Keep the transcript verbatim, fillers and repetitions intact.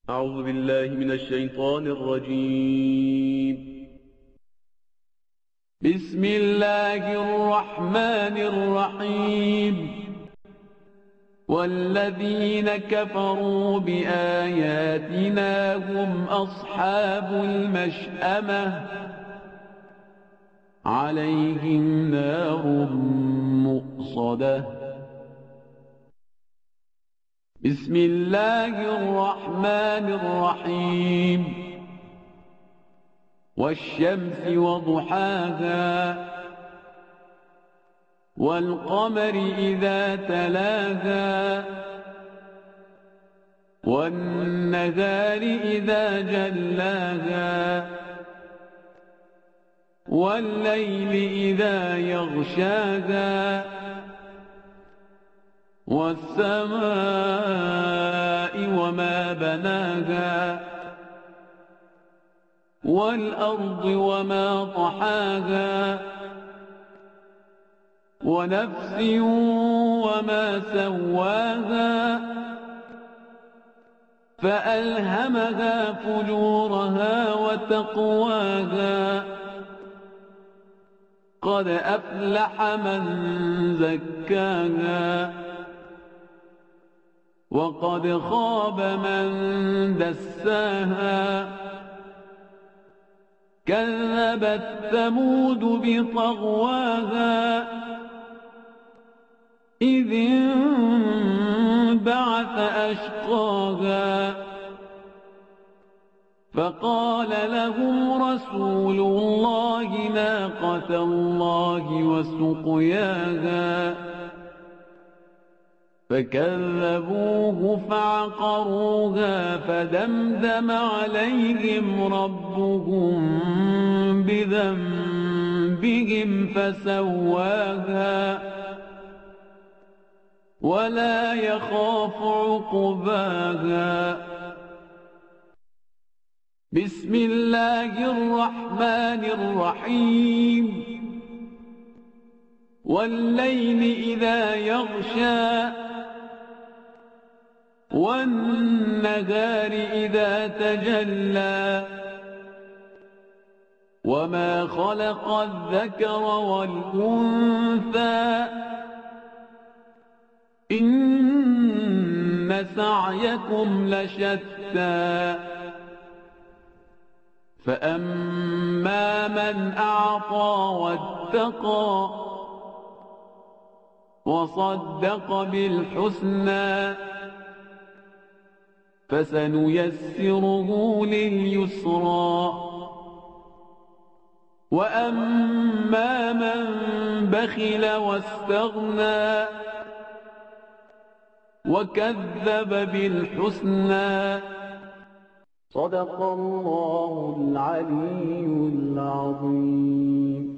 أعوذ بالله من الشيطان الرجيم. بسم الله الرحمن الرحيم. والذين كفروا بآياتنا هم أصحاب المشأمة عليهم نار مؤصدة. بسم الله الرحمن الرحيم. والشمس وضحاها والقمر إذا تلاها والنهار إذا جلاها والليل إذا يغشاها والسماء وما بناها والأرض وما طحاها ونفس وما سواها فألهمها فجورها وتقواها. قد أفلح من زكاها وقد خاب من دساها. كذبت ثمود بطغواها إذ انبعث أشقاها فقال لهم رسول الله ناقة الله وسقياها فكذبوه فعقروها فدمدم عليهم ربهم بذنبهم فسواها ولا يخاف عقباها. بسم الله الرحمن الرحيم. والليل إذا يغشى والنهار إذا تجلى وما خلق الذكر والأنثى إن سعيكم لشتى. فأما من أعطى واتقى وصدق بالحسنى فسنيسره لليسرى. وأما من بخل واستغنى وكذب بالحسنى صدق الله العلي العظيم.